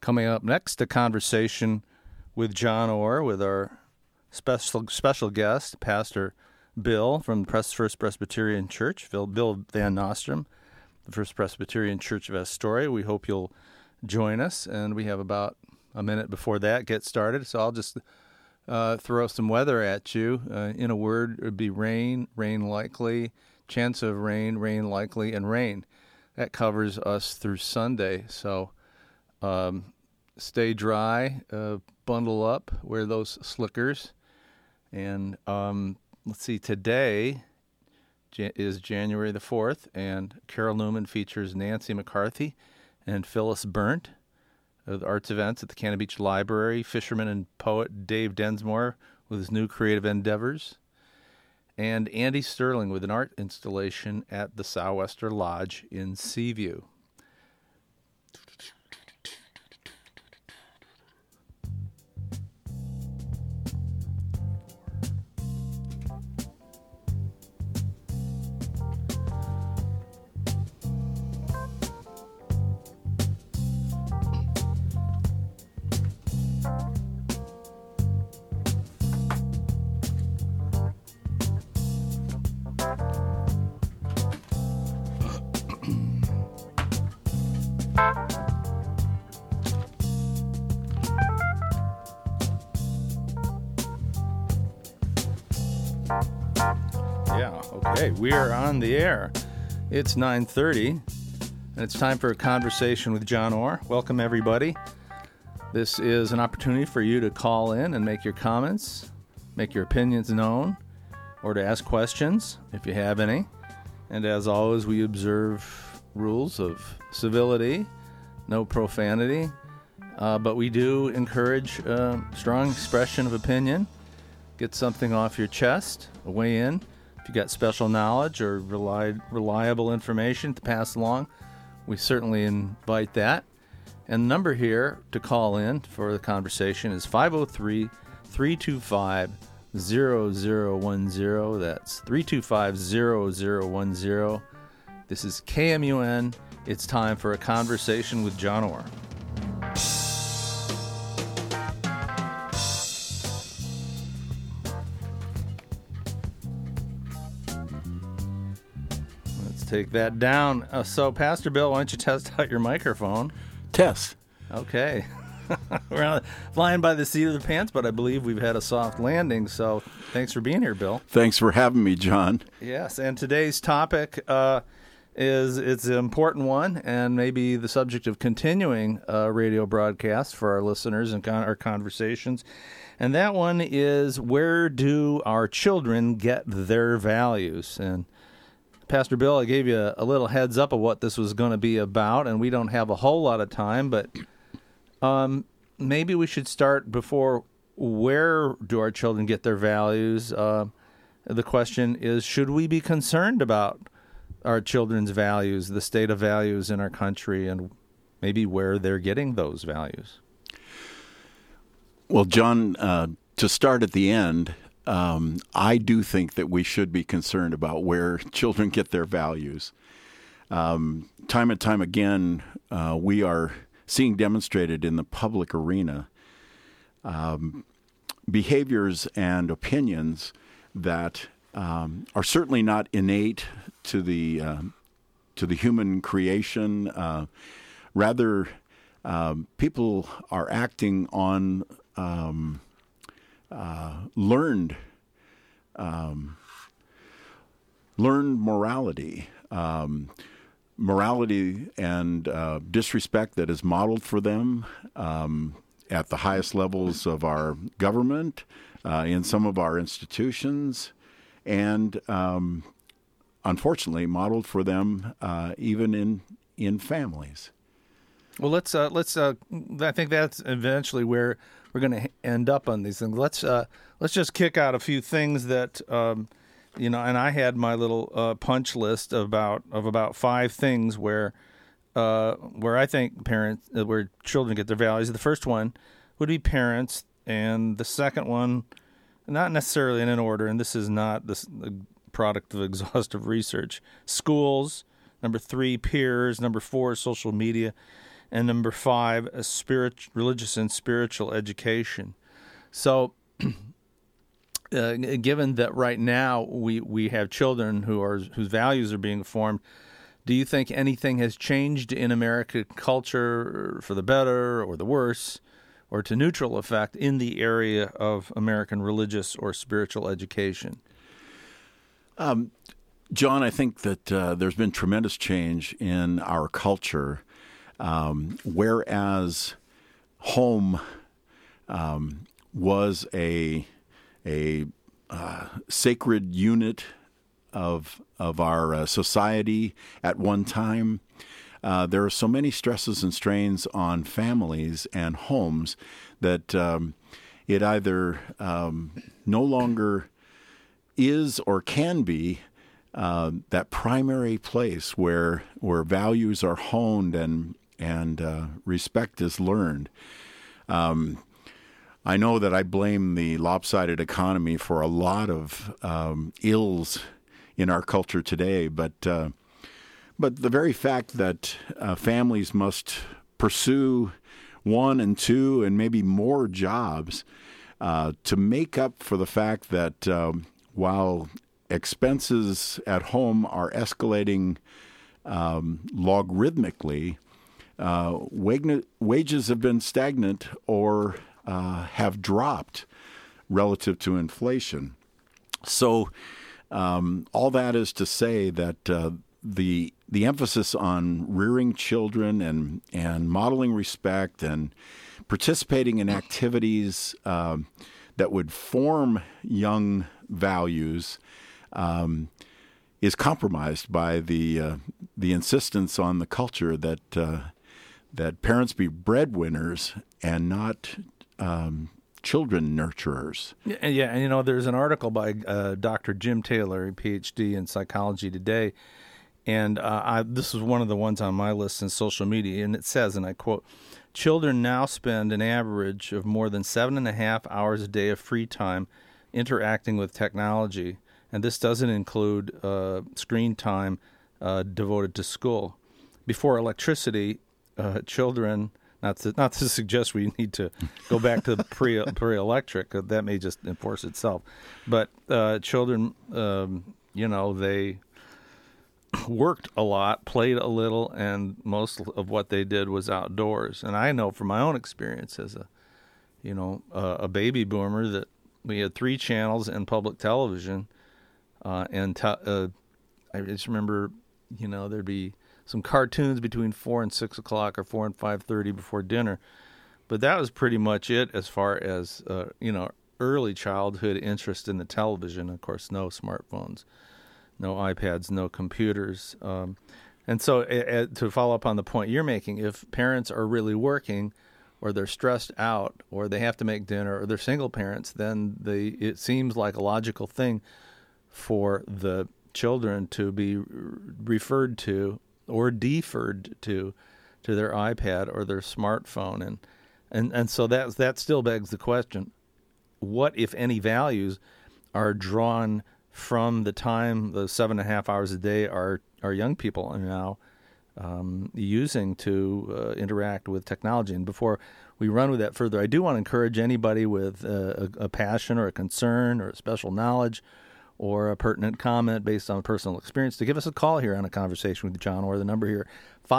Coming up next, a conversation with John Orr with our special guest, Pastor Bill from First Presbyterian Church, Bill Van Nostrum, the First Presbyterian Church of Astoria. We hope you'll join us, and we have about a minute before that get started, so I'll just throw some weather at you. In a word, it would be rain, rain likely, chance of rain, rain likely, and rain. That covers us through Sunday, so stay dry, bundle up, wear those slickers, and let's see, today is January the 4th, and Carol Newman features Nancy McCarthy and Phyllis Burnt of the arts events at the Cannon Beach Library, fisherman and poet Dave Densmore with his new creative endeavors, and Andy Sterling with an art installation at the Sou'wester Lodge in Seaview. Okay, we are on the air. It's 9:30, and it's time for a conversation with John Orr. Welcome, everybody. This is an opportunity for you to call in and make your comments, make your opinions known, or to ask questions if you have any. And as always, we observe rules of civility, no profanity, but we do encourage strong expression of opinion. Get something off your chest, weigh in. If you got special knowledge or reliable information to pass along, we certainly invite that. And the number here to call in for the conversation is 503-325-0010. That's 325-0010. This is KMUN. It's time for a conversation with John Orr. Take that down. So, Pastor Bill, why don't you test out your microphone? Test. Okay. We're flying by the seat of the pants, but I believe we've had a soft landing, so thanks for being here, Bill. Thanks for having me, John. Yes, and today's topic it's an important one and maybe the subject of continuing radio broadcasts for our listeners and our conversations. And that one is, where do our children get their values? And Pastor Bill, I gave you a little heads up of what this was going to be about, and we don't have a whole lot of time, but maybe we should start before, where do our children get their values? The question is, should we be concerned about our children's values, the state of values in our country, and maybe where they're getting those values? Well, John, to start at the end, I do think that we should be concerned about where children get their values. Time and time again, we are seeing demonstrated in the public arena behaviors and opinions that are certainly not innate to the human creation. Rather, people are acting on learned morality, morality and disrespect that is modeled for them at the highest levels of our government, in some of our institutions, and unfortunately modeled for them even in families. Well, let's. I think that's eventually where we're going to end up on these things. Let's just kick out a few things that and I had my little punch list of about 5 things where I think where children get their values. The first one would be parents, and the second one, not necessarily in an order, and this is not the product of exhaustive research. Schools. Number 3, peers. Number 4, social media. and number 5, religious and spiritual education. So, given that right now we have children whose values are being formed, do you think anything has changed in American culture for the better or the worse, or to neutral effect in the area of American religious or spiritual education? John, I think that there's been tremendous change in our culture, whereas home was a sacred unit of our society at one time. There are so many stresses and strains on families and homes that it either no longer is or can be that primary place where values are honed and respect is learned. I know that I blame the lopsided economy for a lot of ills in our culture today, but the very fact that families must pursue 1 and 2 and maybe more jobs to make up for the fact that while expenses at home are escalating logarithmically, wages have been stagnant or have dropped relative to inflation. So all that is to say that the emphasis on rearing children and modeling respect and participating in activities that would form young values is compromised by the insistence on the culture that parents be breadwinners and not children nurturers. Yeah, and there's an article by Dr. Jim Taylor, a PhD in psychology today, and this is one of the ones on my list in social media, and it says, and I quote, "Children now spend an average of more than 7.5 hours a day of free time interacting with technology, and this doesn't include screen time devoted to school. Before electricity, children..." Not to suggest we need to go back to pre-electric. That may just enforce itself. But children, they worked a lot, played a little, and most of what they did was outdoors. And I know from my own experience as a baby boomer that we had 3 channels and public television. I just remember, there'd be some cartoons between 4 and 6 o'clock or 4 and 5:30 before dinner. But that was pretty much it as far as, early childhood interest in the television. Of course, no smartphones, no iPads, no computers. And so to follow up on the point you're making, if parents are really working or they're stressed out or they have to make dinner or they're single parents, then it seems like a logical thing for the children to be referred to or deferred to their iPad or their smartphone. And so that still begs the question, what, if any, values are drawn from the time, the 7.5 hours a day our young people are now using to interact with technology? And before we run with that further, I do want to encourage anybody with a passion or a concern or a special knowledge or a pertinent comment based on personal experience to give us a call here on A Conversation with John, or the number here,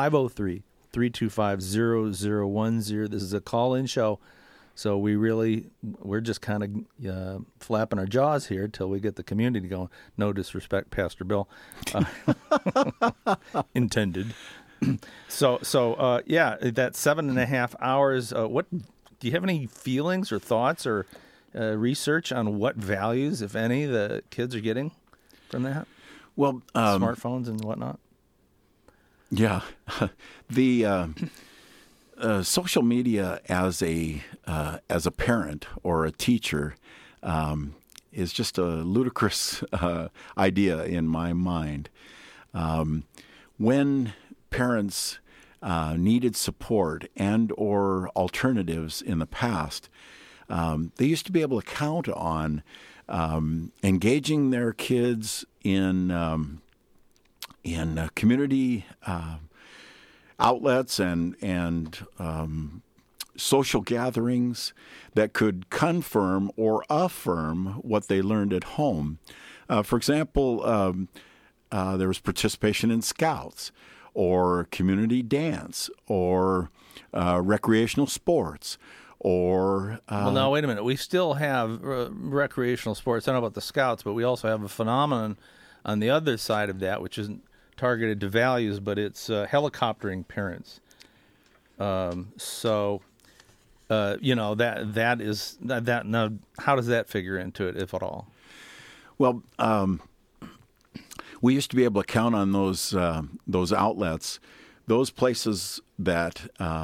503-325-0010. This is a call-in show, so we're just kind of flapping our jaws here till we get the community going. No disrespect, Pastor Bill. Intended. So, that 7.5 hours, what do you have any feelings or thoughts or research on what values, if any, the kids are getting from that? Well, smartphones and whatnot. Yeah, the social media as a parent or a teacher is just a ludicrous idea in my mind. When parents needed support and or alternatives in the past, they used to be able to count on engaging their kids in community outlets and social gatherings that could confirm or affirm what they learned at home. For example, there was participation in Scouts or community dance or recreational sports or... well, now, wait a minute. We still have recreational sports. I don't know about the Scouts, but we also have a phenomenon on the other side of that, which isn't targeted to values, but it's helicoptering parents. So, that is that. Now, how does that figure into it, if at all? Well, we used to be able to count on those outlets, those places that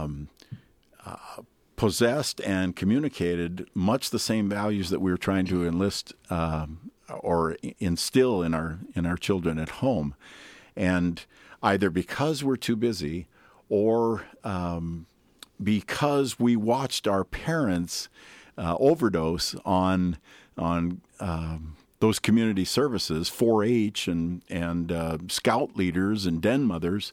possessed and communicated much the same values that we were trying to enlist or instill in our children at home, and either because we're too busy or because we watched our parents overdose on those community services, 4-H and scout leaders and den mothers.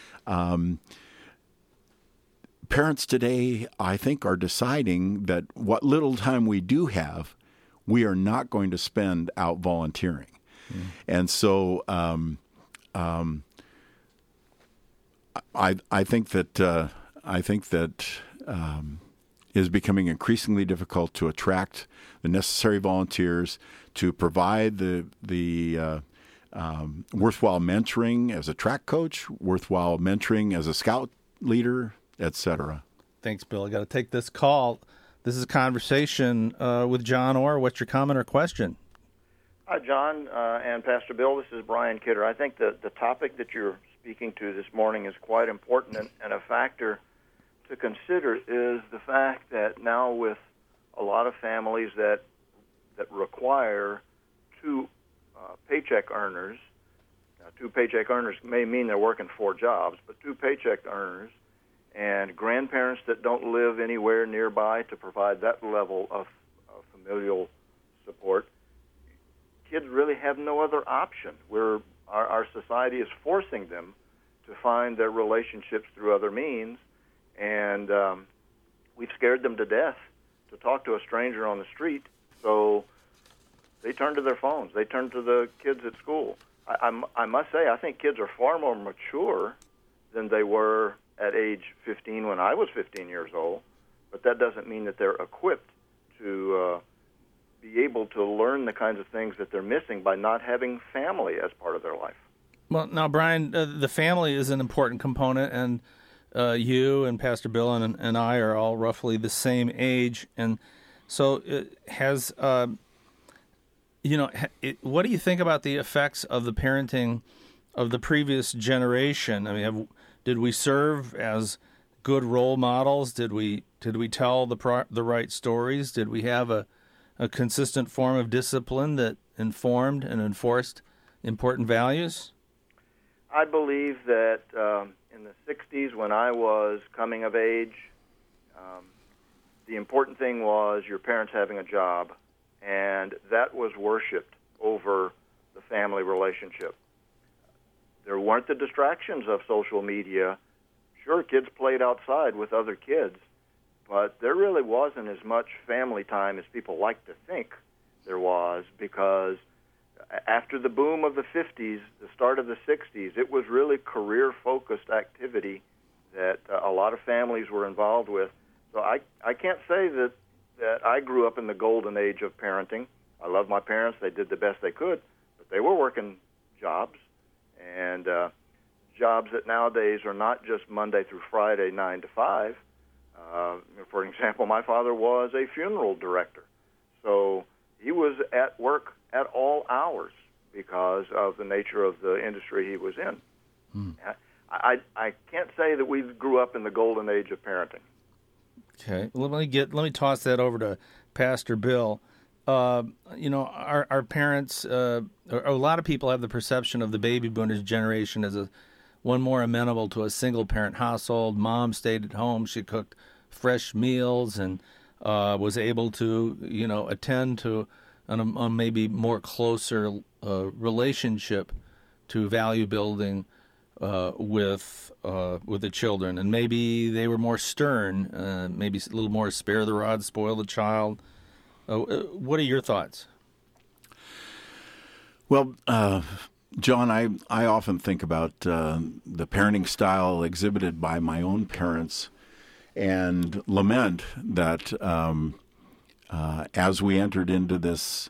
Parents today, I think, are deciding that what little time we do have, we are not going to spend out volunteering. And so I think that is becoming increasingly difficult to attract the necessary volunteers to provide the worthwhile mentoring as a track coach, worthwhile mentoring as a scout leader, etc. Thanks, Bill. I got to take this call. This is a conversation with John Orr. What's your comment or question? Hi, John and Pastor Bill. This is Brian Kidder. I think that the topic that you're speaking to this morning is quite important, and a factor to consider is the fact that now with a lot of families that require two paycheck earners, now, two paycheck earners may mean they're working 4 jobs, but two paycheck earners and grandparents that don't live anywhere nearby to provide that level of familial support, kids really have no other option. Our society is forcing them to find their relationships through other means, and we've scared them to death to talk to a stranger on the street, so they turn to their phones. They turn to the kids at school. I must say, I think kids are far more mature than they were at age 15 when I was 15 years old, but that doesn't mean that they're equipped to be able to learn the kinds of things that they're missing by not having family as part of their life. Well, now, Brian, the family is an important component, and you and Pastor Bill and I are all roughly the same age, and so what do you think about the effects of the parenting of the previous generation? I mean, did we serve as good role models? Did we tell the right stories? Did we have a consistent form of discipline that informed and enforced important values? I believe that in the 60s, when I was coming of age, the important thing was your parents having a job, and that was worshipped over the family relationship. There weren't the distractions of social media. Sure, kids played outside with other kids, but there really wasn't as much family time as people like to think there was, because after the boom of the 50s, the start of the 60s, it was really career-focused activity that a lot of families were involved with. So I can't say that I grew up in the golden age of parenting. I love my parents. They did the best they could, but they were working jobs, and jobs that nowadays are not just Monday through Friday, 9 to 5. For example, my father was a funeral director, so he was at work at all hours because of the nature of the industry he was in. I can't say that we grew up in the golden age of parenting. Okay, let me toss that over to Pastor Bill. Our parents, a lot of people have the perception of the baby boomers generation as one more amenable to a single parent household. Mom stayed at home; she cooked fresh meals and was able to, attend to a maybe more closer relationship to value building with the children, and maybe they were more stern, maybe a little more spare the rod, spoil the child. What are your thoughts? Well, John, I often think about the parenting style exhibited by my own parents and lament that as we entered into this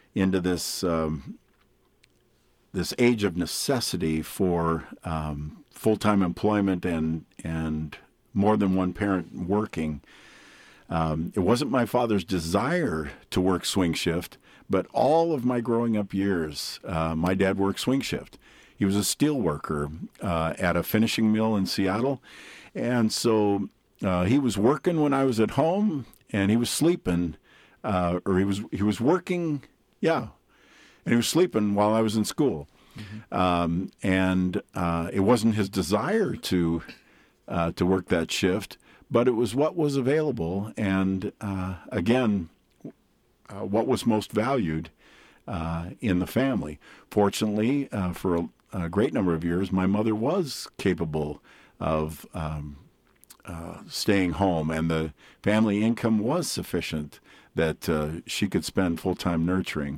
this age of necessity for full-time employment and more than one parent working, it wasn't my father's desire to work swing shift, but all of my growing up years, my dad worked swing shift. He was a steel worker at a finishing mill in Seattle, and so he was working when I was at home, and he was sleeping, or he was working, and he was sleeping while I was in school. Mm-hmm. And it wasn't his desire to work that shift, but it was what was available, and again, what was most valued in the family. Fortunately, for a great number of years, my mother was capable of staying home, and the family income was sufficient that she could spend full-time nurturing.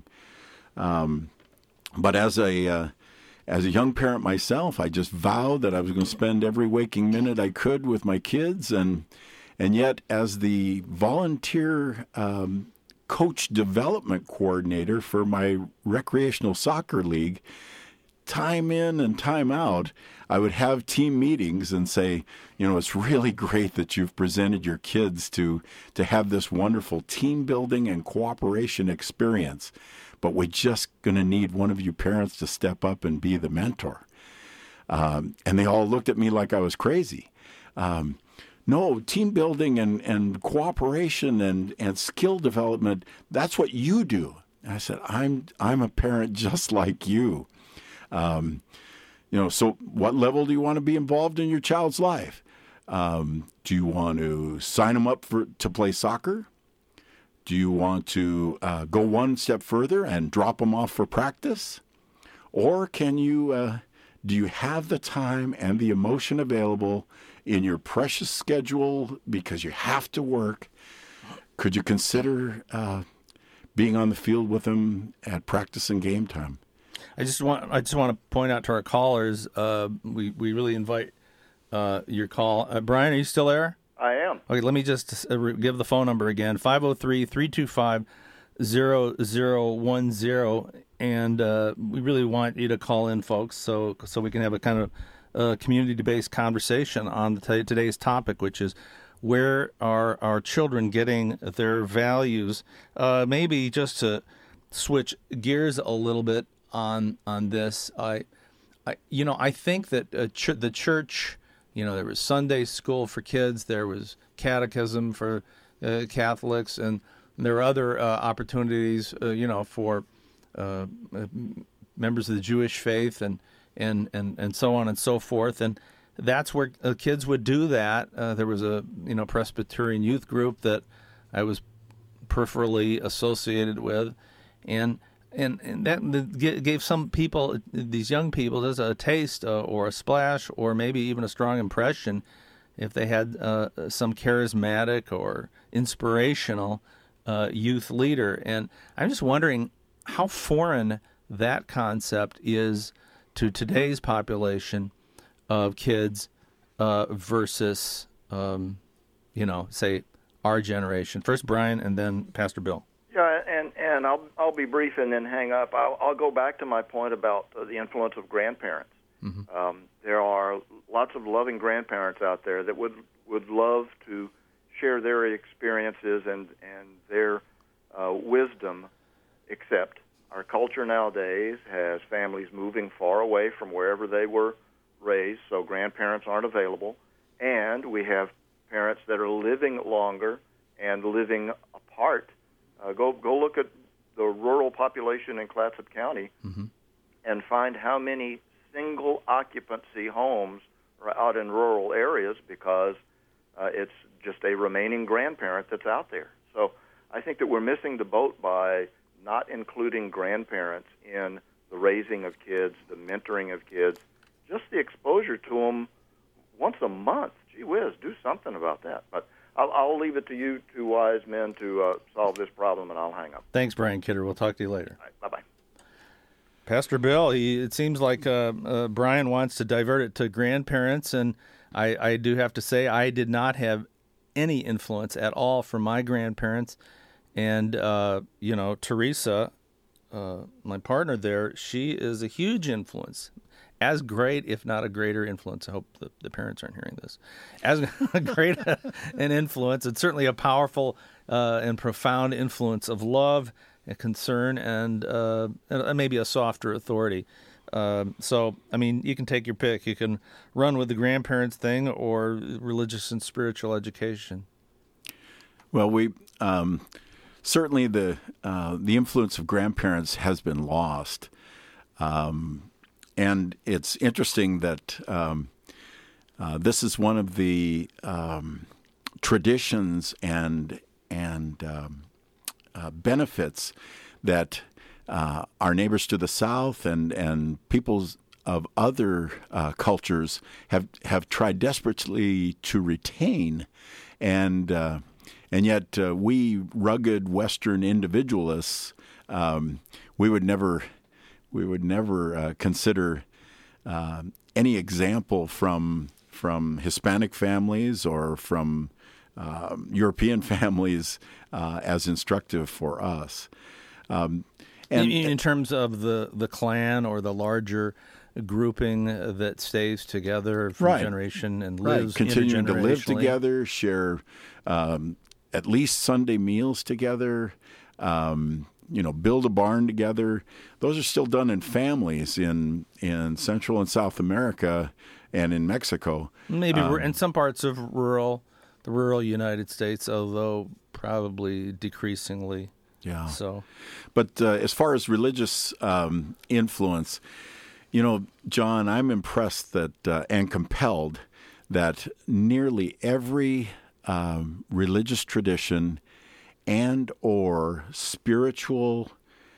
But as a young parent myself, I just vowed that I was going to spend every waking minute I could with my kids, and yet as the volunteer coach development coordinator for my recreational soccer league, time in and time out, I would have team meetings and say, it's really great that you've presented your kids to have this wonderful team building and cooperation experience, but we're just going to need one of you parents to step up and be the mentor. And they all looked at me like I was crazy. No, team building and cooperation and skill development, that's what you do. And I said, I'm a parent just like you. So what level do you want to be involved in your child's life? Do you want to sign them up to play soccer? Do you want to go one step further and drop them off for practice? Or do you have the time and the emotion available in your precious schedule because you have to work? Could you consider being on the field with them at practice and game time? I just want to point out to our callers, we really invite your call. Brian, are you still there? I am. Okay, let me just give the phone number again, 503-325-0010, and we really want you to call in, folks, so we can have a kind of community-based conversation on today's topic, which is where are our children getting their values? Maybe just to switch gears a little bit on this, I think that the church, there was Sunday school for kids, there was catechism for Catholics, and there are other opportunities, for members of the Jewish faith and so on and so forth. And that's where kids would do that. There was a Presbyterian youth group that I was peripherally associated with, and that gave some people, these young people, just a taste or a splash or maybe even a strong impression if they had some charismatic or inspirational youth leader. And I'm just wondering how foreign that concept is to today's population of kids versus, say, our generation. First Brian and then Pastor Bill. Yeah, and I'll be brief and then hang up. I'll go back to my point about the influence of grandparents. Mm-hmm. There are lots of loving grandparents out there that would love to share their experiences and their wisdom, except our culture nowadays has families moving far away from wherever they were raised, so grandparents aren't available, and we have parents that are living longer and living apart. Go look at the rural population in Clatsop County, mm-hmm. and find how many single occupancy homes are out in rural areas because it's just a remaining grandparent that's out there. So I think that we're missing the boat by not including grandparents in the raising of kids, the mentoring of kids, just the exposure to them once a month. Gee whiz, do something about that. But I'll leave it to you two wise men to solve this problem, and I'll hang up. Thanks, Brian Kidder. We'll talk to you later. All right, bye-bye. Pastor Bill, it seems like Brian wants to divert it to grandparents, and I do have to say I did not have any influence at all from my grandparents. And, Teresa, my partner there, she is a huge influence. As great, if not a greater influence. I hope the parents aren't hearing this. As great an influence, it's certainly a powerful and profound influence of love and concern and maybe a softer authority. So, you can take your pick. You can run with the grandparents thing or religious and spiritual education. Well, we certainly the influence of grandparents has been lost. And it's interesting that this is one of the traditions and benefits that our neighbors to the south and peoples of other cultures have tried desperately to retain, and yet we rugged Western individualists, we would never consider any example from Hispanic families or from European families as instructive for us. And in terms of the clan or the larger grouping that stays together from generation and lives continuing to live together, share at least Sunday meals together. Build a barn together. Those are still done in families in Central and South America and in Mexico. Maybe in some parts of the rural United States, although probably decreasingly. Yeah. So, but as far as religious influence, John, I'm impressed that and compelled that nearly every religious tradition and or spiritual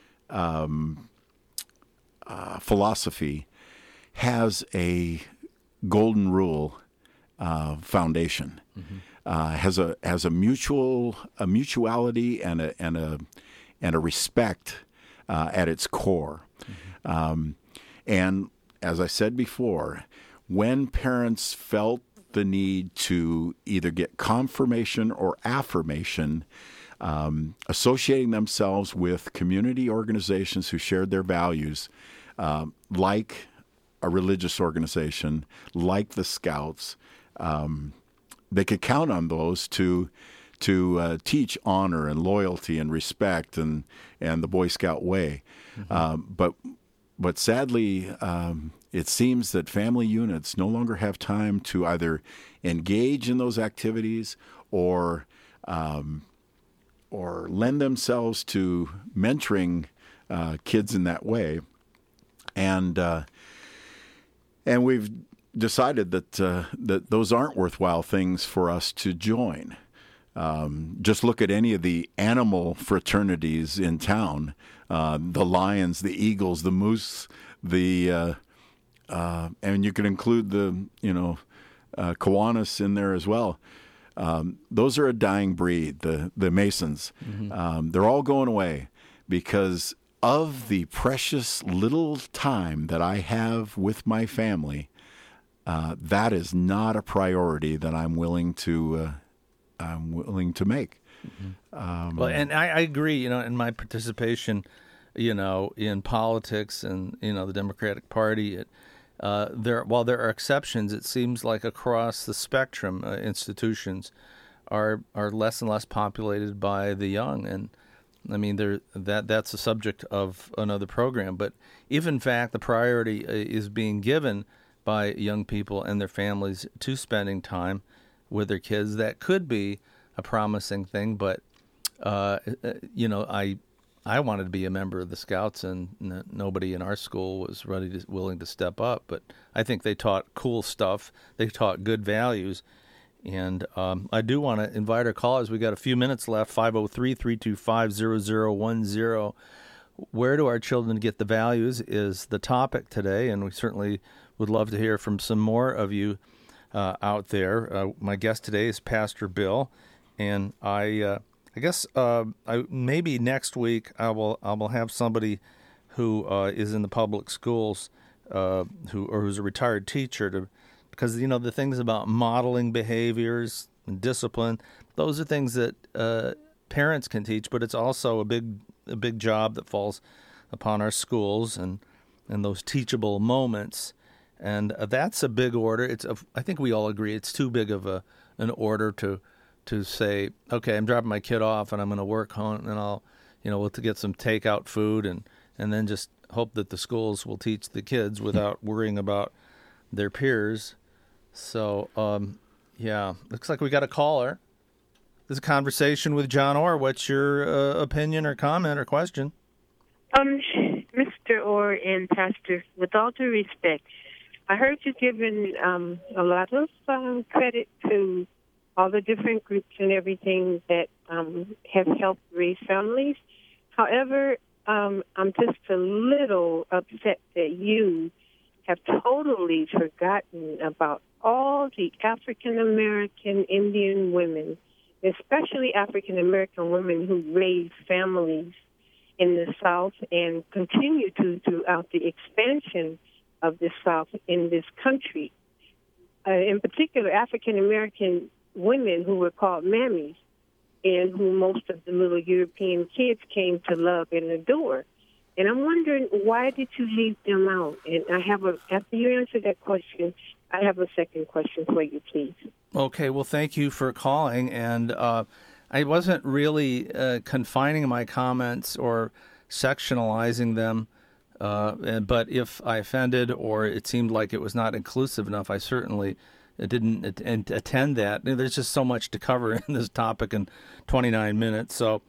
philosophy has a golden rule foundation. Mm-hmm. Has a mutuality and a respect at its core. Mm-hmm. And as I said before, when parents felt the need to either get confirmation or affirmation, associating themselves with community organizations who shared their values, like a religious organization, like the Scouts, they could count on those to teach honor and loyalty and respect and the Boy Scout way. Mm-hmm. But sadly, it seems that family units no longer have time to either engage in those activities or lend themselves to mentoring kids in that way, and we've decided that those aren't worthwhile things for us to join. Just look at any of the animal fraternities in town: the lions, the eagles, the moose, and you can include the Kiwanis in there as well. Those are a dying breed, the Masons. Mm-hmm. They're all going away because of the precious little time that I have with my family. That is not a priority that I'm willing to make. Mm-hmm. Well, and I agree. In my participation, in politics and the Democratic Party, while there are exceptions, it seems like across the spectrum, institutions are less and less populated by the young, and that's a subject of another program. But if in fact the priority is being given by young people and their families to spending time with their kids, that could be a promising thing. But I wanted to be a member of the Scouts, and nobody in our school was willing to step up. But I think they taught cool stuff. They taught good values. And I do want to invite our callers. We got a few minutes left, 503-325-0010. Where do our children get the values is the topic today, and we certainly would love to hear from some more of you out there. My guest today is Pastor Bill, and I guess maybe next week I will have somebody who is in the public schools who's a retired teacher because the things about modeling behaviors and discipline, those are things that parents can teach, but it's also a big job that falls upon our schools and those teachable moments. And that's a big order. I think we all agree it's too big of an order to say, okay, I'm dropping my kid off and I'm going to work home and I'll, we'll get some takeout food and then just hope that the schools will teach the kids without worrying about their peers. So, looks like we got a caller. This is a conversation with John Orr. What's your opinion or comment or question? Mr. Orr and Pastor, with all due respect, I heard you giving a lot of credit to all the different groups and everything that have helped raise families. However, I'm just a little upset that you have totally forgotten about all the African-American Indian women, especially African-American women who raise families in the South and continue to throughout the expansion of the South in this country. In particular, African-American women who were called mammies and who most of the little European kids came to love and adore. And I'm wondering, why did you leave them out? And after you answer that question, I have a second question for you, please. Okay, well, thank you for calling. And I wasn't really confining my comments or sectionalizing them, but if I offended or it seemed like it was not inclusive enough, I certainly didn't attend that. There's just so much to cover in this topic in 29 minutes. So,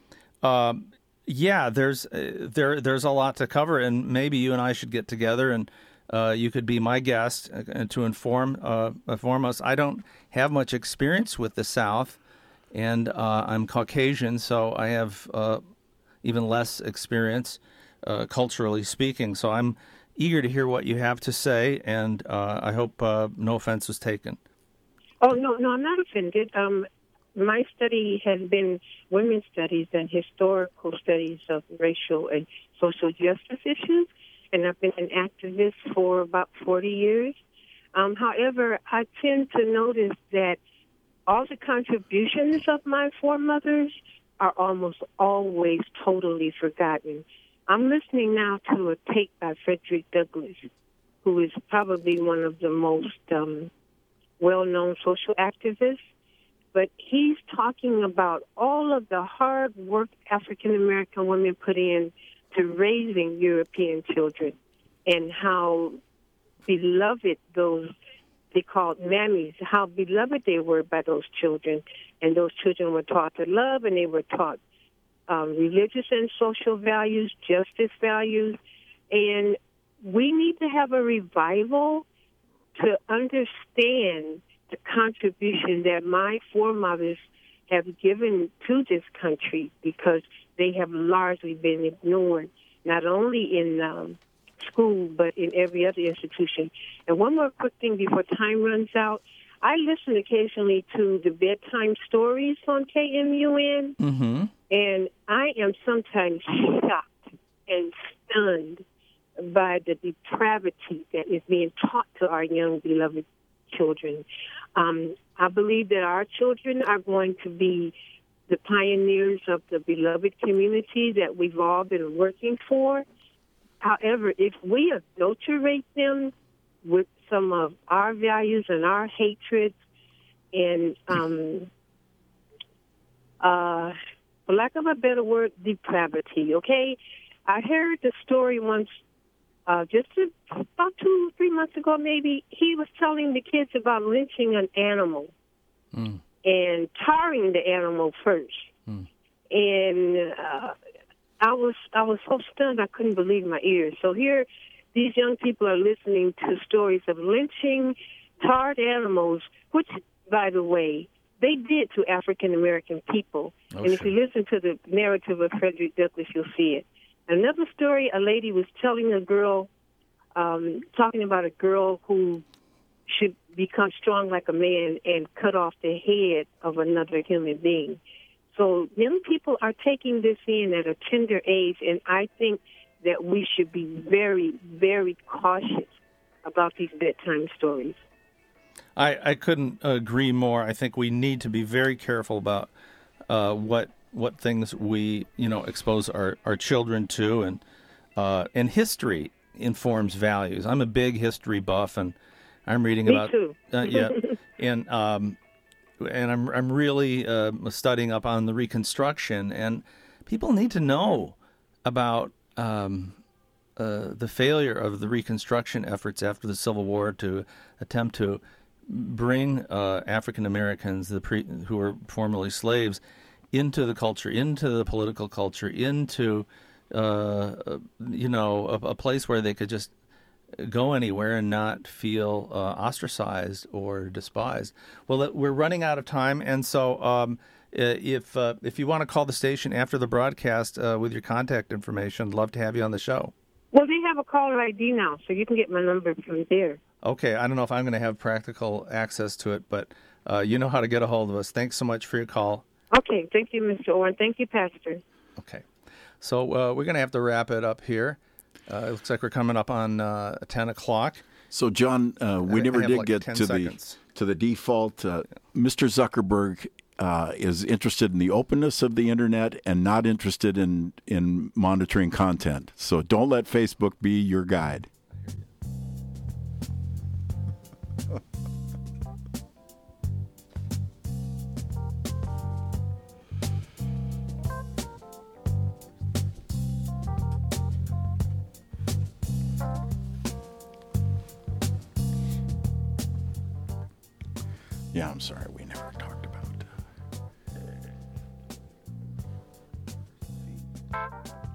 there's a lot to cover, and maybe you and I should get together and you could be my guest to inform us. I don't have much experience with the South, and I'm Caucasian, so I have even less experience culturally speaking. So I'm eager to hear what you have to say, and I hope no offense was taken. Oh, no, I'm not offended. My study has been women's studies and historical studies of racial and social justice issues, and I've been an activist for about 40 years. However, I tend to notice that all the contributions of my foremothers are almost always totally forgotten. I'm listening now to a tape by Frederick Douglass, who is probably one of the most well-known social activists. But he's talking about all of the hard work African-American women put in to raising European children and how beloved they called mammies, how beloved they were by those children. And those children were taught to love, and they were taught religious and social values, justice values. And we need to have a revival to understand the contribution that my foremothers have given to this country, because they have largely been ignored, not only in school, but in every other institution. And one more quick thing before time runs out. I listen occasionally to the bedtime stories on KMUN, and I am sometimes shocked and stunned by the depravity that is being taught to our young, beloved children. I believe that our children are going to be the pioneers of the beloved community that we've all been working for. However, if we adulterate them with some of our values and our hatreds and, for lack of a better word, depravity, okay? I heard the story once, about 2-3 months ago maybe. He was telling the kids about lynching an animal and tarring the animal first. And I was so stunned I couldn't believe my ears. So here, these young people are listening to stories of lynching tarred animals, which, by the way, they did to African-American people. And if you listen to the narrative of Frederick Douglass, you'll see it. Another story, a lady was telling a girl talking about a girl who should become strong like a man and cut off the head of another human being. So young people are taking this in at a tender age, and I think that we should be very, very cautious about these bedtime stories. I couldn't agree more. I think we need to be very careful about what things we expose our children to, and history informs values. I'm a big history buff, and I'm reading Me about too. and I'm really studying up on the Reconstruction, and people need to know about the failure of the Reconstruction efforts after the Civil War to attempt to bring African Americans, who were formerly slaves, into the culture, into the political culture, into a place where they could just go anywhere and not feel ostracized or despised. Well, we're running out of time, and so if you want to call the station after the broadcast with your contact information, I'd love to have you on the show. Well, they have a caller ID now, so you can get my number from there. Okay, I don't know if I'm going to have practical access to it, but you know how to get a hold of us. Thanks so much for your call. Okay, thank you, Mr. Orrin. Thank you, Pastor. Okay, so we're going to have to wrap it up here. It looks like we're coming up on 10 o'clock. So, John, we never did get to the default. Mr. Zuckerberg is interested in the openness of the internet and not interested in monitoring content. So don't let Facebook be your guide. Yeah, I'm sorry, we never talked about